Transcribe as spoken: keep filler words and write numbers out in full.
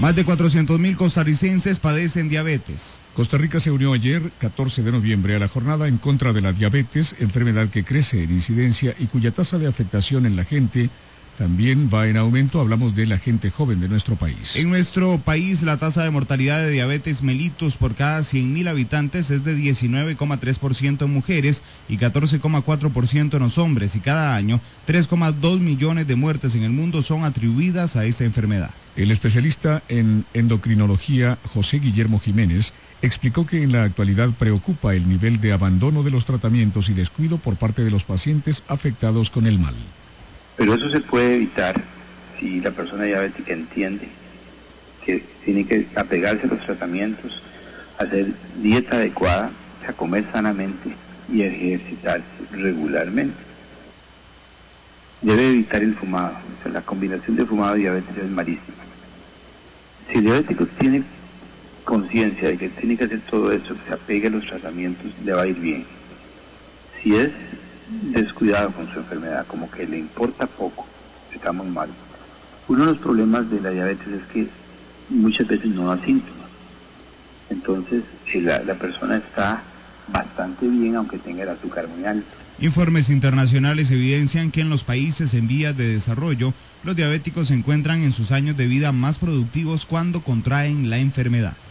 Más de cuatrocientos mil costarricenses padecen diabetes. Costa Rica se unió ayer, catorce de noviembre, a la jornada en contra de la diabetes, enfermedad que crece en incidencia y cuya tasa de afectación en la gente también va en aumento. Hablamos de la gente joven de nuestro país. En nuestro país, la tasa de mortalidad de diabetes mellitus por cada cien mil habitantes es de diecinueve coma tres por ciento en mujeres y catorce coma cuatro por ciento en los hombres, y cada año tres coma dos millones de muertes en el mundo son atribuidas a esta enfermedad. El especialista en endocrinología, José Guillermo Jiménez, explicó que en la actualidad preocupa el nivel de abandono de los tratamientos y descuido por parte de los pacientes afectados con el mal. Pero eso se puede evitar si la persona diabética entiende que tiene que apegarse a los tratamientos, hacer dieta adecuada, o sea, comer sanamente y ejercitarse regularmente. Debe evitar el fumado, o sea, la combinación de fumado y diabetes es malísima. Si el diabético tiene conciencia de que tiene que hacer todo eso, que se apegue a los tratamientos, le va a ir bien. Si es descuidado con su enfermedad, como que le importa poco, está muy mal. Uno de los problemas de la diabetes es que muchas veces no da síntomas. Entonces, la, la persona está bastante bien, aunque tenga el azúcar muy alto. Informes internacionales evidencian que en los países en vías de desarrollo, los diabéticos se encuentran en sus años de vida más productivos cuando contraen la enfermedad.